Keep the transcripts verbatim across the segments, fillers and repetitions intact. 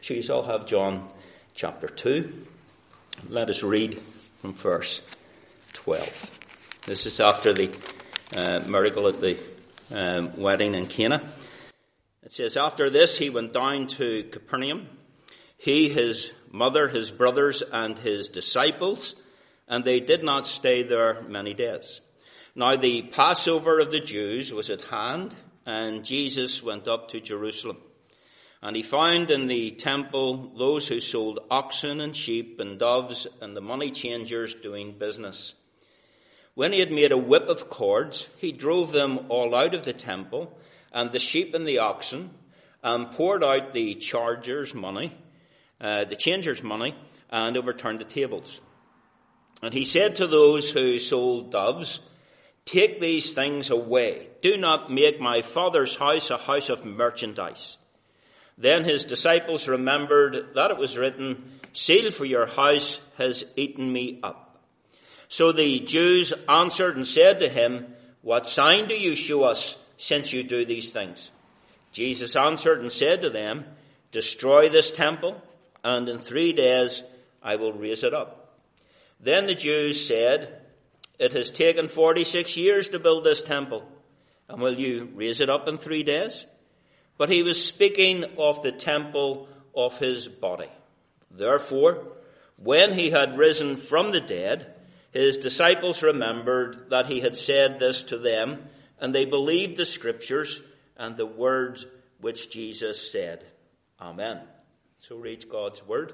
So you all have John chapter two. Let us read from verse twelve. This is after the uh, miracle at the um, wedding in Cana. It says, "After this he went down to Capernaum, he, his mother, his brothers, and his disciples, and they did not stay there many days. Now the Passover of the Jews was at hand, and Jesus went up to Jerusalem. And he found in the temple those who sold oxen and sheep and doves and the money changers doing business. When he had made a whip of cords, he drove them all out of the temple, and the sheep and the oxen, and poured out the chargers' money, uh, the changers' money, and overturned the tables. And he said to those who sold doves, 'Take these things away. Do not make my Father's house a house of merchandise.' Then his disciples remembered that it was written, 'Zeal for your house has eaten me up.' So the Jews answered and said to him, 'What sign do you show us, since you do these things?' Jesus answered and said to them, 'Destroy this temple, and in three days I will raise it up.' Then the Jews said, 'It has taken forty-six years to build this temple, and will you raise it up in three days?' But he was speaking of the temple of his body. Therefore, when he had risen from the dead, his disciples remembered that he had said this to them, and they believed the scriptures and the words which Jesus said. Amen." So reads God's word.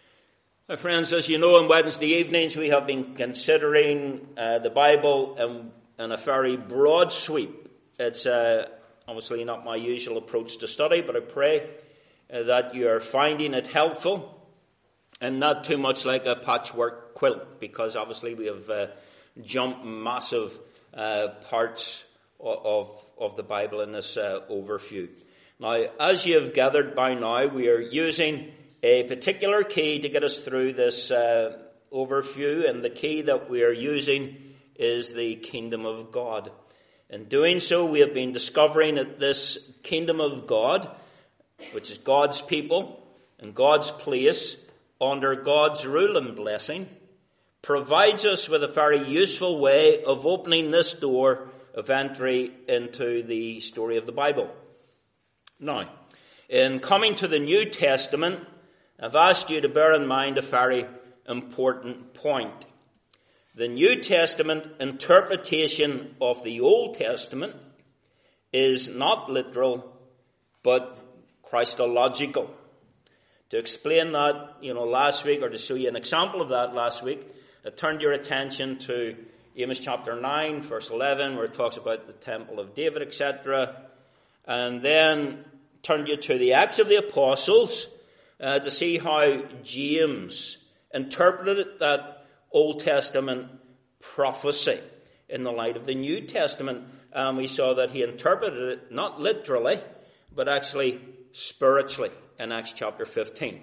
My friends, as you know, on Wednesday evenings we have been considering uh, the Bible in, in a very broad sweep. It's uh, obviously not my usual approach to study, but I pray uh, that you are finding it helpful and not too much like a patchwork quilt, because obviously we have uh, jumped massive uh, parts of, of, of the Bible in this uh, overview. Now, as you have gathered by now, we are using a particular key to get us through this uh, overview, and the key that we are using is the kingdom of God. In doing so, we have been discovering that this kingdom of God, which is God's people and God's place under God's rule and blessing, provides us with a very useful way of opening this door of entry into the story of the Bible. Now, in coming to the New Testament, I've asked you to bear in mind a very important point. The New Testament interpretation of the Old Testament is not literal, but Christological. To explain that, you know, last week, or to show you an example of that last week, I turned your attention to Amos chapter nine, verse eleven, where it talks about the temple of David, et cetera. And then turned you to the Acts of the Apostles uh, to see how James interpreted that Old Testament prophecy in the light of the New Testament. And we saw that he interpreted it not literally, but actually spiritually in Acts chapter fifteen.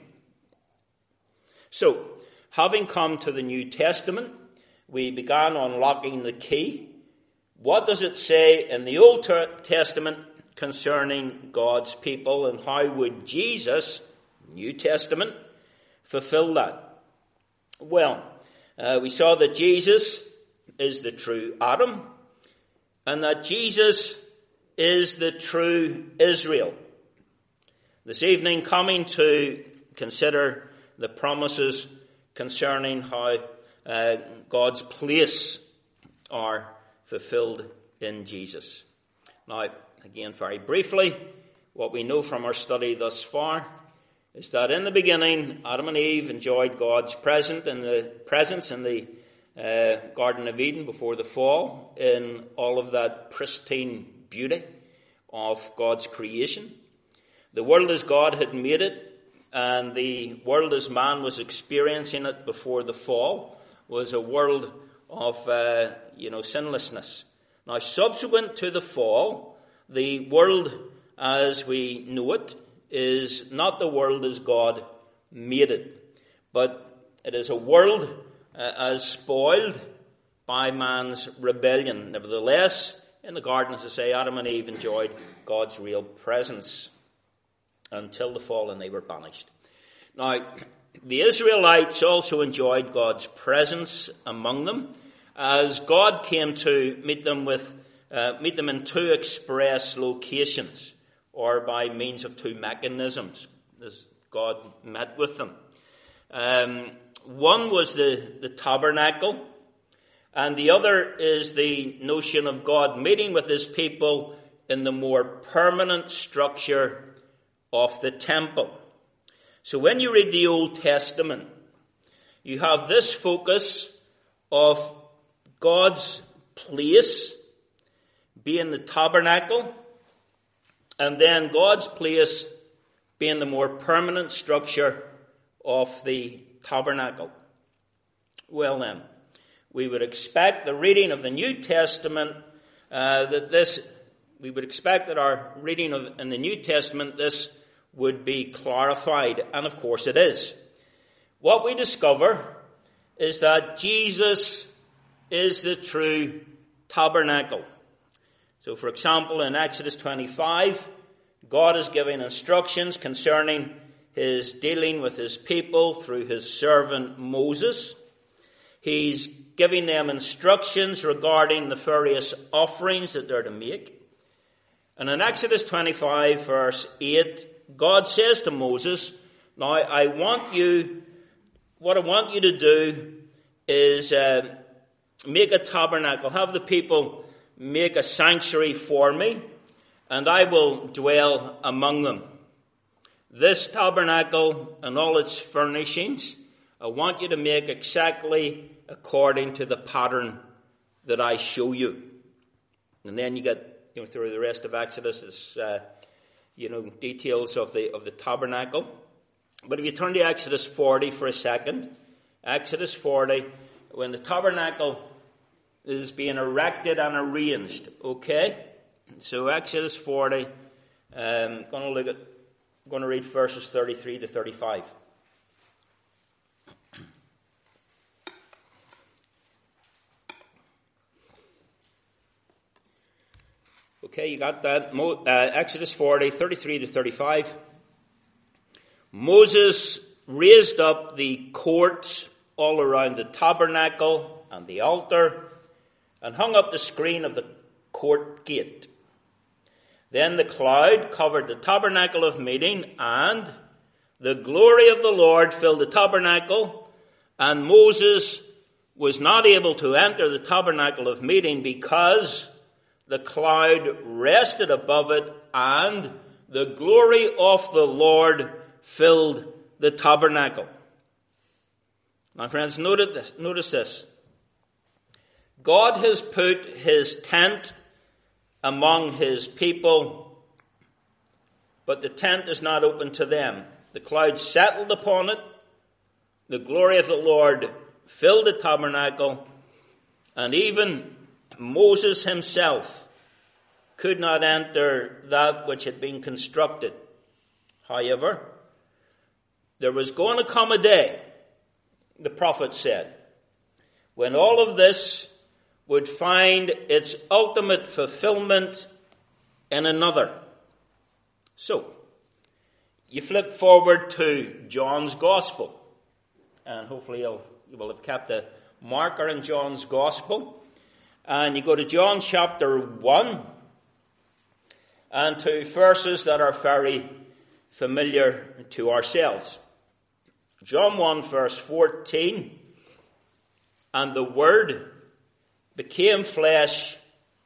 So, having come to the New Testament, we began unlocking the key. What does it say in the Old Testament concerning God's people, and how would Jesus, New Testament, fulfill that? Well, uh, we saw that Jesus is the true Adam, and that Jesus is the true Israel. This evening, coming to consider the promises concerning how uh, God's place are fulfilled in Jesus. Now, again, very briefly, what we know from our study thus far is that in the beginning, Adam and Eve enjoyed God's present in the presence in the uh, Garden of Eden before the fall, in all of that pristine beauty of God's creation. The world as God had made it, and the world as man was experiencing it before the fall, was a world of uh, you know sinlessness. Now, subsequent to the fall, the world as we know it is not the world as God made it, but it is a world uh, as spoiled by man's rebellion. Nevertheless, in the garden, as I say, Adam and Eve enjoyed God's real presence until the fall, and they were banished. Now, the Israelites also enjoyed God's presence among them, as God came to meet them with uh, meet them in two express locations, or by means of two mechanisms, as God met with them. Um, one was the, the tabernacle, and the other is the notion of God meeting with his people in the more permanent structure of the temple. So when you read the Old Testament, you have this focus of God's place being the tabernacle, and then God's place being the more permanent structure of the tabernacle. Well then, we would expect the reading of the New Testament uh, that this, we would expect that our reading of in the New Testament this would be clarified, and of course it is. What we discover is that Jesus is the true tabernacle. So, for example, in Exodus twenty-five, God is giving instructions concerning his dealing with his people through his servant Moses. He's giving them instructions regarding the various offerings that they're to make. And in Exodus twenty-five, verse eight, God says to Moses, now I want you, what I want you to do is uh, make a tabernacle, have the people make a sanctuary for me, and I will dwell among them. This tabernacle and all its furnishings, I want you to make exactly according to the pattern that I show you. And then you get, you know, through the rest of Exodus, it's, uh, you know, details of the of the tabernacle. But if you turn to Exodus forty for a second, Exodus forty, when the tabernacle is being erected and arranged, okay? So Exodus forty, um, going to look at, going to read verses thirty-three to thirty-five. Okay, you got that? Mo, uh, Exodus forty, thirty-three to thirty-five. Moses raised up the courts all around the tabernacle and the altar, and hung up the screen of the court gate. Then the cloud covered the tabernacle of meeting, and the glory of the Lord filled the tabernacle, and Moses was not able to enter the tabernacle of meeting because the cloud rested above it, and the glory of the Lord filled the tabernacle. My friends, notice this. Notice this. God has put his tent among his people, but the tent is not open to them. The cloud settled upon it. The glory of the Lord filled the tabernacle, and even Moses himself could not enter that which had been constructed. However, there was going to come a day, the prophet said, when all of this would find its ultimate fulfillment in another. So, you flip forward to John's Gospel, and hopefully you'll, you will have kept a marker in John's Gospel, and you go to John chapter one, and to verses that are very familiar to ourselves. John one verse fourteen, and the Word became flesh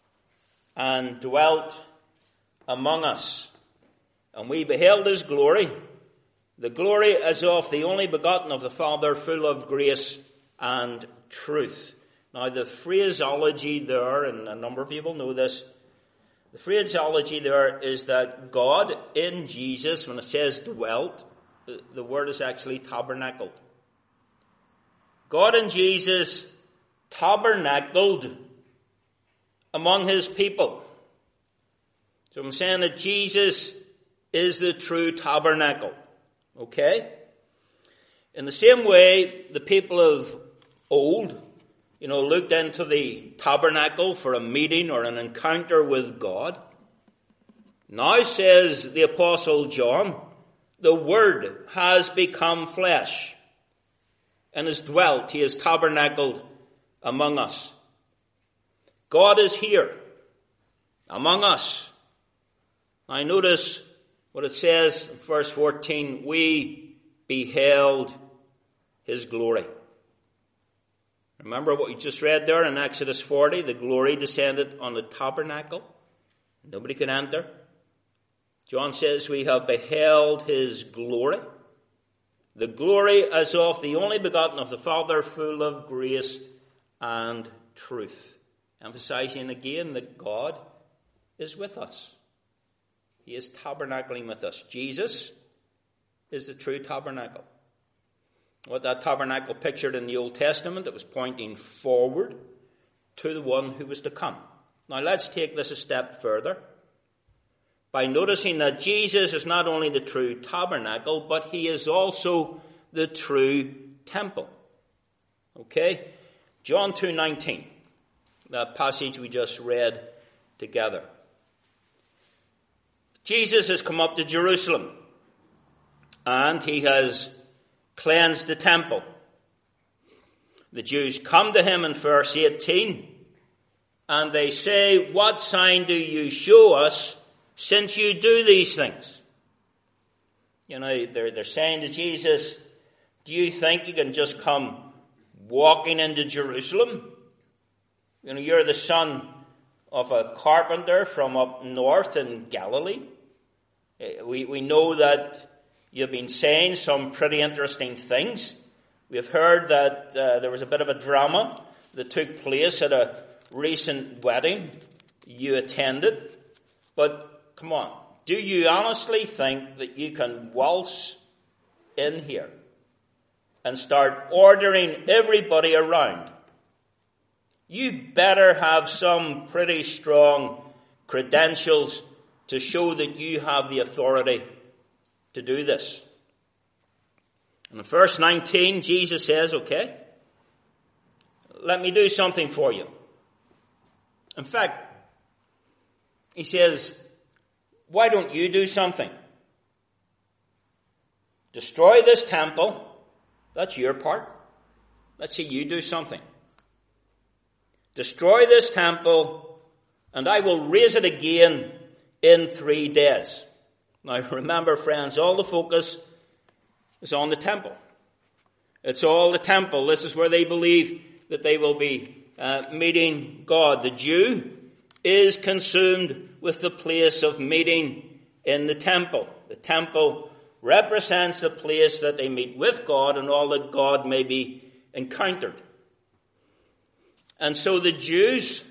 and dwelt among us. And we beheld his glory, the glory as of the only begotten of the Father, full of grace and truth. Now the phraseology there, and a number of people know this, the phraseology there is that God in Jesus, when it says dwelt, the word is actually tabernacled. God in Jesus tabernacled among his people. So I'm saying that Jesus is the true tabernacle. Okay? In the same way, the people of old, you know, looked into the tabernacle for a meeting or an encounter with God. Now says the Apostle John the Word has become flesh and has dwelt. He has tabernacled among us. God is here among us. Now notice what it says in verse fourteen. We beheld his glory. Remember what we just read there in Exodus forty? The glory descended on the tabernacle. Nobody could enter. John says we have beheld his glory. The glory as of the only begotten of the Father, full of grace and truth. Emphasizing again that God is with us. He is tabernacling with us. Jesus is the true tabernacle. What that tabernacle pictured in the Old Testament, it was pointing forward to the one who was to come. Now let's take this a step further by noticing that Jesus is not only the true tabernacle, but he is also the true temple. Okay? John two nineteen, that passage we just read together. Jesus has come up to Jerusalem and he has cleansed the temple. The Jews come to him in verse eighteen and they say, "What sign do you show us since you do these things?" You know, they're, they're saying to Jesus, "Do you think you can just come walking into Jerusalem? You know, you're the son of a carpenter from up north in Galilee. We, we know that you've been saying some pretty interesting things. We've heard that uh, there was a bit of a drama that took place at a recent wedding you attended. But come on, do you honestly think that you can waltz in here and start ordering everybody around? You better have some pretty strong credentials to show that you have the authority to do this." And in verse nineteen, Jesus says, "Okay, let me do something for you." In fact, he says, "Why don't you do something? Destroy this temple. That's your part. Let's see you do something. Destroy this temple, and I will raise it again in three days." Now remember, friends, all the focus is on the temple. It's all the temple. This is where they believe that they will be uh, meeting God. The Jew is consumed with the place of meeting in the temple. The temple represents the place that they meet with God and all that God may be encountered. And so the Jews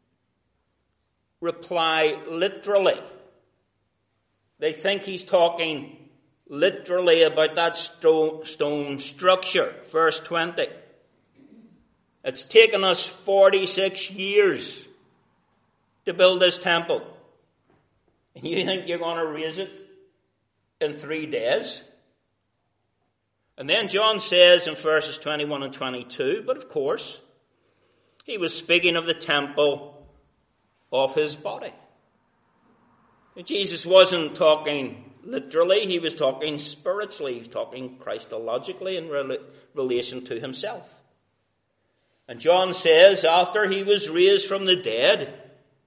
reply literally. They think he's talking literally about that stone, stone structure. Verse twenty. "It's taken us forty-six years to build this temple. And you think you're going to raise it in three days?" And then John says in verses twenty-one and twenty-two, but of course, he was speaking of the temple of his body. Jesus wasn't talking literally, he was talking spiritually, he was talking Christologically in rel- relation to himself. And John says, after he was raised from the dead,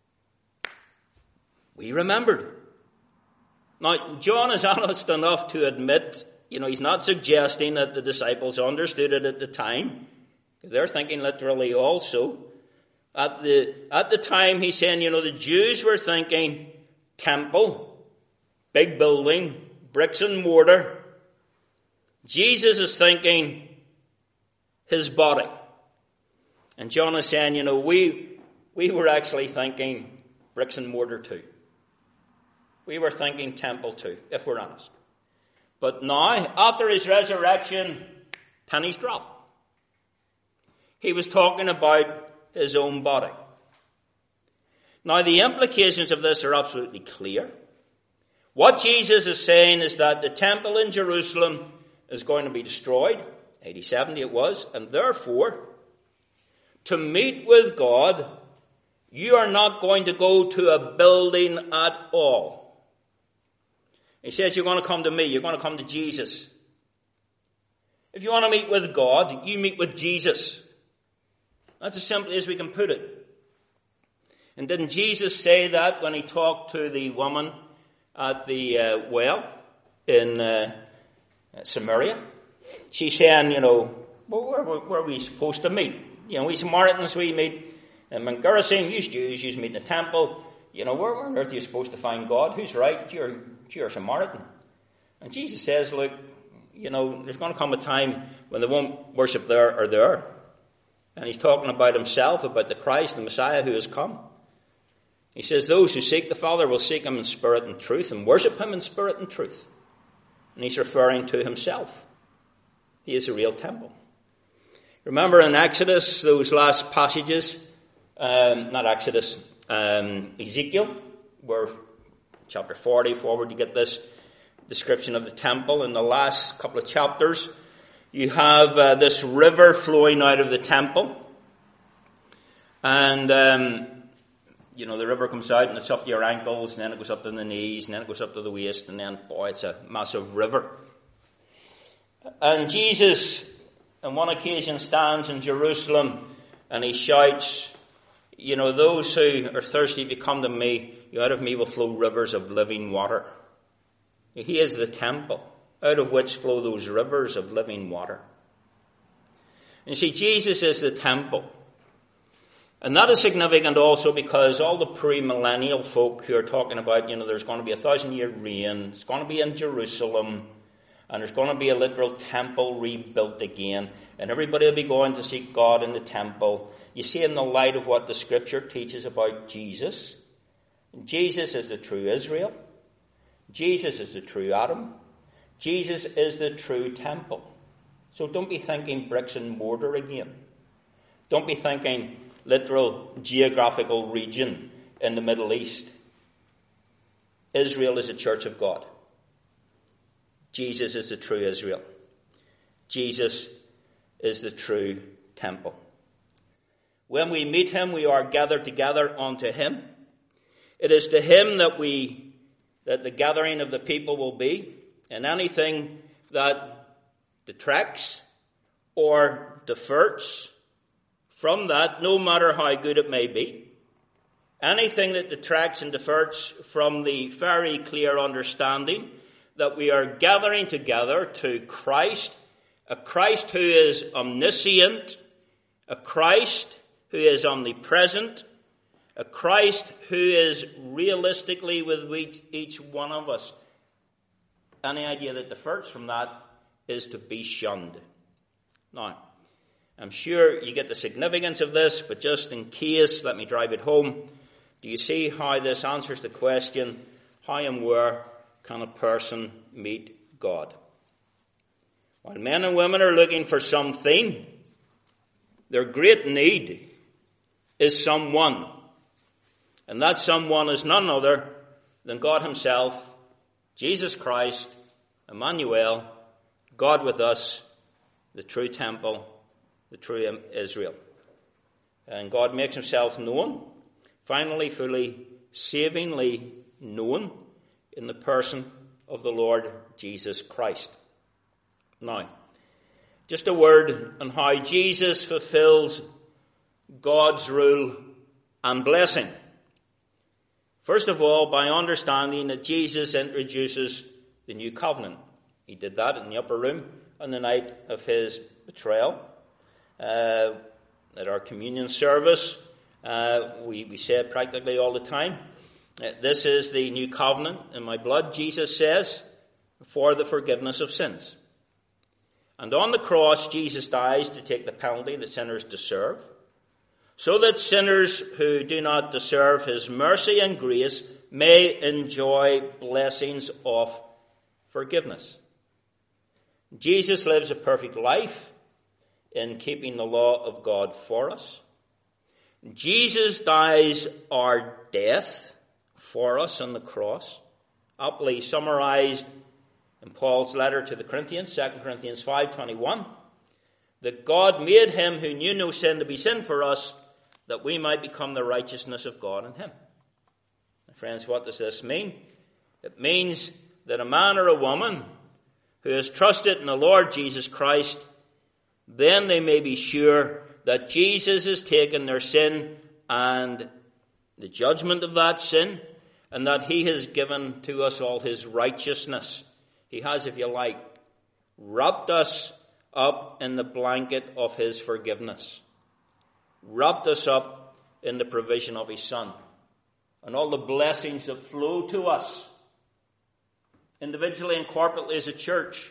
we remembered. Now, John is honest enough to admit, you know, he's not suggesting that the disciples understood it at the time, because they're thinking literally also. At the, at the time, he's saying, you know, the Jews were thinking temple, big building, bricks and mortar. Jesus is thinking his body. And John is saying, you know, we, we were actually thinking bricks and mortar too. We were thinking temple too, if we're honest. But now, after his resurrection, pennies drop. He was talking about his own body. Now, the implications of this are absolutely clear. What Jesus is saying is that the temple in Jerusalem is going to be destroyed. A D seventy it was. And therefore, to meet with God, you are not going to go to a building at all. He says, you're going to come to me. You're going to come to Jesus. If you want to meet with God, you meet with Jesus. That's as simply as we can put it. And didn't Jesus say that when he talked to the woman at the uh, well in uh, Samaria? She's saying, you know, well, where, where, where are we supposed to meet? You know, we Samaritans, we meet in Mount Gerizim. You Jews, you meet in the temple. You know, where, where on earth are you supposed to find God? Who's right? You're, you're a Samaritan. And Jesus says, look, you know, there's going to come a time when they won't worship there or there. And he's talking about himself, about the Christ, the Messiah who has come. He says, those who seek the Father will seek him in spirit and truth and worship him in spirit and truth. And he's referring to himself. He is a real temple. Remember in Exodus, those last passages, um, not Exodus, um, Ezekiel, where chapter forty forward you get this description of the temple. In the last couple of chapters, you have uh, this river flowing out of the temple. And, um, you know, the river comes out and it's up to your ankles, and then it goes up to the knees, and then it goes up to the waist, and then, boy, it's a massive river. And Jesus, on one occasion, stands in Jerusalem and he shouts, you know, those who are thirsty, if you come to me, out of me will flow rivers of living water. He is the temple, out of which flow those rivers of living water. And you see, Jesus is the temple. And that is significant also because all the pre-millennial folk who are talking about, you know, there's going to be a thousand year reign, it's going to be in Jerusalem, and there's going to be a literal temple rebuilt again, and everybody will be going to seek God in the temple. You see, in the light of what the scripture teaches about Jesus, Jesus is the true Israel. Jesus is the true Adam. Jesus is the true temple. So don't be thinking bricks and mortar again. Don't be thinking literal geographical region in the Middle East. Israel is a church of God. Jesus is the true Israel. Jesus is the true temple. When we meet him, we are gathered together unto him. It is to him that we, that the gathering of the people will be, and anything that detracts or diverts from that, no matter how good it may be, anything that detracts and diverts from the very clear understanding that we are gathering together to Christ, a Christ who is omniscient, a Christ who is omnipresent, a Christ who is realistically with each, each one of us. Any idea that differs from that is to be shunned. Now, I'm sure you get the significance of this, but just in case, let me drive it home. Do you see how this answers the question, how and where can a person meet God? While men and women are looking for something, their great need is someone. And that someone is none other than God himself, Jesus Christ, Emmanuel, God with us, the true temple, the true Israel. And God makes himself known, finally, fully, savingly known in the person of the Lord Jesus Christ. Now, just a word on how Jesus fulfills God's rule and blessing. First of all, by understanding that Jesus introduces the new covenant. He did that in the upper room on the night of his betrayal. Uh, at our communion service, uh, we, we say it practically all the time. Uh, this is the new covenant in my blood, Jesus says, for the forgiveness of sins. And on the cross, Jesus dies to take the penalty that sinners deserve, so that sinners who do not deserve his mercy and grace may enjoy blessings of forgiveness. Jesus lives a perfect life in keeping the law of God for us. Jesus dies our death for us on the cross, aptly summarized in Paul's letter to the Corinthians, Second Corinthians five twenty-one, that God made him who knew no sin to be sin for us, that we might become the righteousness of God in him. Friends, what does this mean? It means that a man or a woman who has trusted in the Lord Jesus Christ, then they may be sure that Jesus has taken their sin and the judgment of that sin, and that he has given to us all his righteousness. He has, if you like, wrapped us up in the blanket of his forgiveness, wrapped us up in the provision of his Son, and all the blessings that flow to us, individually and corporately as a church,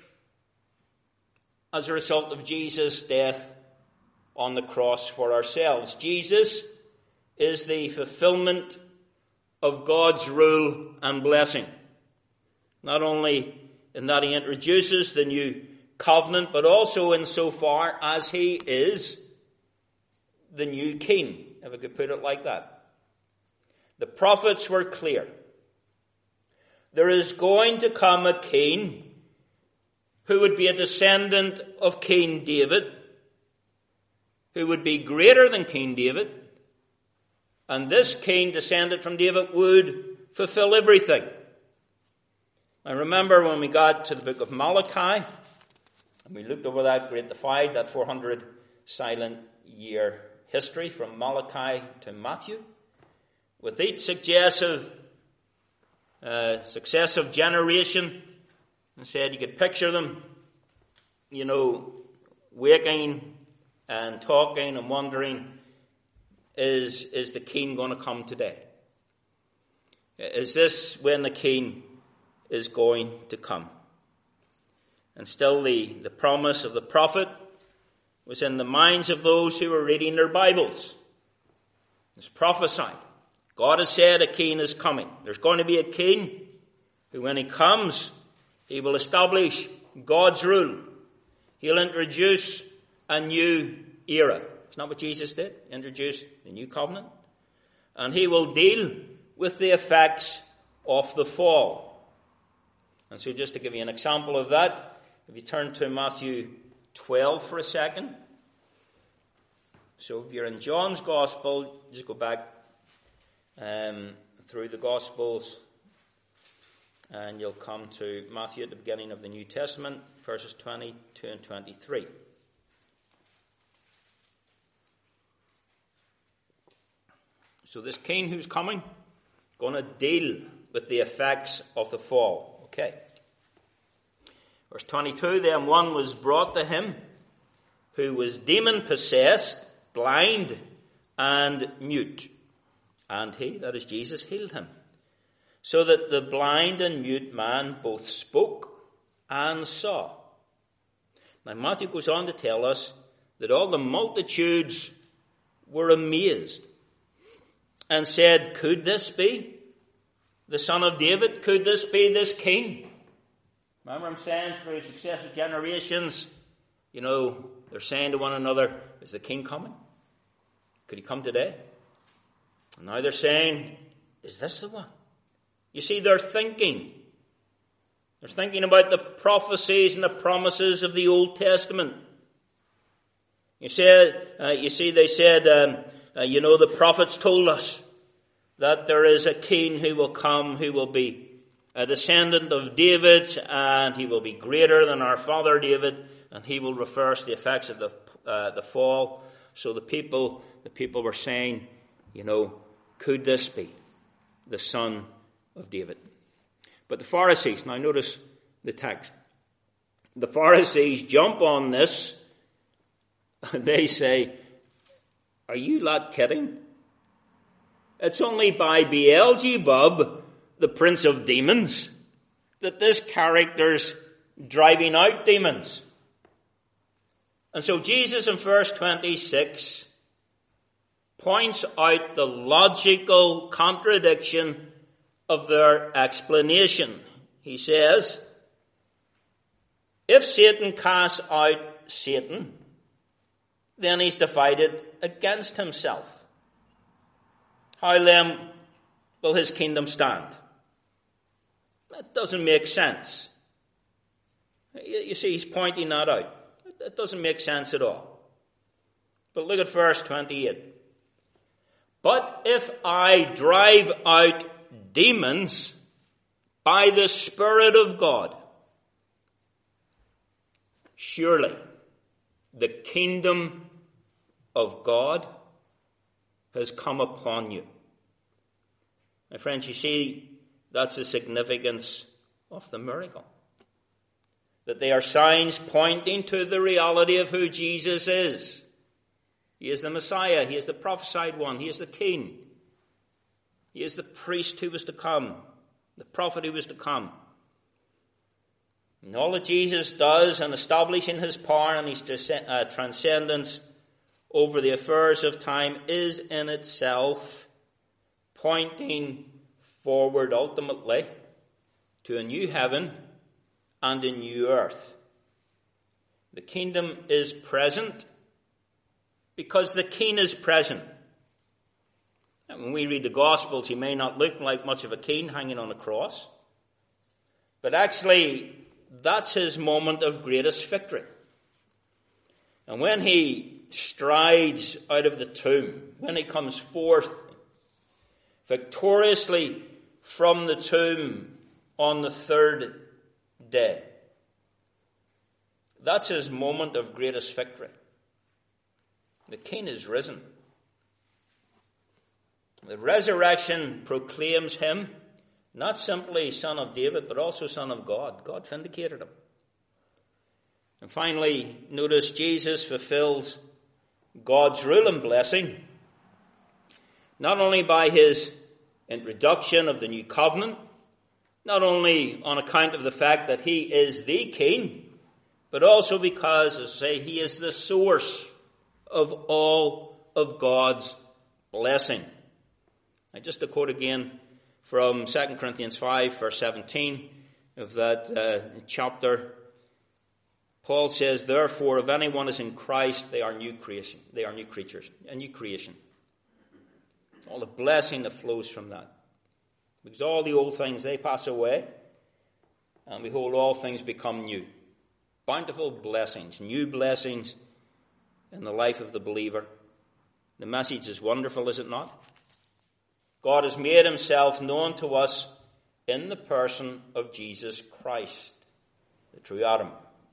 as a result of Jesus' death on the cross for ourselves. Jesus is the fulfillment of God's rule and blessing. Not only in that he introduces the new covenant, but also insofar as he is the new king, if I could put it like that. The prophets were clear. There is going to come a king who would be a descendant of King David, who would be greater than King David, and this king descended from David would fulfill everything. I remember when we got to the book of Malachi, and we looked over that great divide, that four hundred silent year history from Malachi to Matthew, with each successive, uh, successive generation, and said you could picture them, you know, waking and talking and wondering, is, is the king going to come today? Is this when the king is going to come? And still the, the promise of the prophet was in the minds of those who were reading their Bibles. It's prophesied. God has said a king is coming. There's going to be a king who, when he comes, he will establish God's rule. He'll introduce a new era. It's not what Jesus did. Introduce the new covenant. And he will deal with the effects of the fall. And so just to give you an example of that, if you turn to Matthew twelve for a second. So if you're in John's Gospel, just go back um, through the Gospels and you'll come to Matthew at the beginning of the New Testament, verses twenty-two and twenty-three. So this king who's coming, going to deal with the effects of the fall. Okay. Verse twenty-two, then one was brought to him who was demon-possessed, blind and mute. And he, that is Jesus, healed him, so that the blind and mute man both spoke and saw. Now Matthew goes on to tell us that all the multitudes were amazed and said, could this be the Son of David? Could this be this king? Remember I'm saying through successive generations, you know, they're saying to one another, is the king coming? Could he come today? And now they're saying, is this the one? You see, they're thinking. They're thinking about the prophecies and the promises of the Old Testament. You see, uh, you see they said, um, uh, you know, the prophets told us that there is a king who will come, who will be a descendant of David, and he will be greater than our father David, and he will reverse the effects of the uh, the fall. So the people, the people were saying, you know, could this be the Son of David? But the Pharisees, now notice the text. The Pharisees jump on this, and they say, are you not kidding? It's only by Beelzebub, the prince of demons, that this character's driving out demons. And so Jesus in verse twenty-six points out the logical contradiction of their explanation. He says, if Satan casts out Satan, then he's divided against himself. How then will his kingdom stand? That doesn't make sense. You see, he's pointing that out. That doesn't make sense at all. But look at verse twenty-eight. But if I drive out demons by the Spirit of God, surely the kingdom of God has come upon you. My friends, you see, that's the significance of the miracle. That they are signs pointing to the reality of who Jesus is. He is the Messiah. He is the prophesied one. He is the King. He is the priest who was to come, the prophet who was to come. And all that Jesus does in establishing his power and his uh, transcendence over the affairs of time is in itself pointing forward ultimately to a new heaven and a new earth. The kingdom is present because the King is present. And when we read the Gospels, he may not look like much of a king hanging on a cross, but actually that's his moment of greatest victory. And when he strides out of the tomb, when he comes forth victoriously from the tomb on the third day, that's his moment of greatest victory. The King is risen. The resurrection proclaims him not simply Son of David, but also Son of God. God vindicated him. And finally, notice Jesus fulfills God's rule and blessing, not only by his introduction of the new covenant, not only on account of the fact that he is the King, but also because, as I say, he is the source of all of God's blessing. Now, just to quote again from Second Corinthians five, verse seventeen of that uh, chapter, Paul says, "Therefore, if anyone is in Christ, they are new creation. They are new creatures, a new creation." All the blessing that flows from that. Because all the old things, they pass away, and behold, all things become new. Bountiful blessings, new blessings in the life of the believer. The message is wonderful, is it not? God has made himself known to us in the person of Jesus Christ, the true Adam,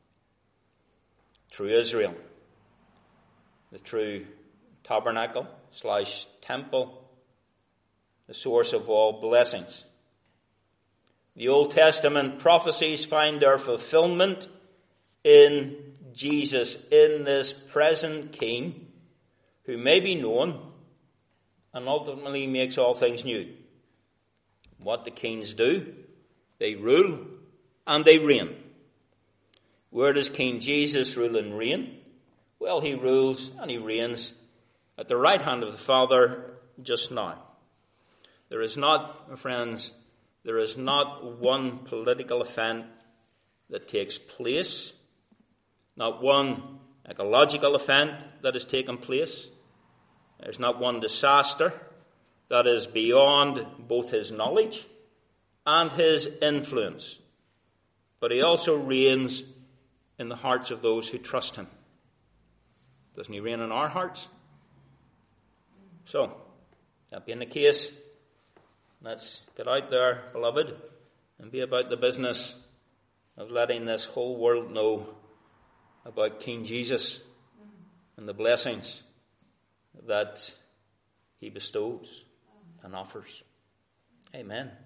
true Israel, the true tabernacle slash temple, the source of all blessings. The Old Testament prophecies find their fulfillment in Jesus, in this present King, who may be known and ultimately makes all things new. What do kings do? They rule and they reign. Where does King Jesus rule and reign? Well, he rules and he reigns at the right hand of the Father just now. There is not, my friends, there is not one political event that takes place, not one ecological event that has taken place. There's not one disaster that is beyond both his knowledge and his influence. But he also reigns in the hearts of those who trust him. Doesn't he reign in our hearts? So, that being the case, let's get out there, beloved, and be about the business of letting this whole world know about King Jesus and the blessings that he bestows and offers. Amen.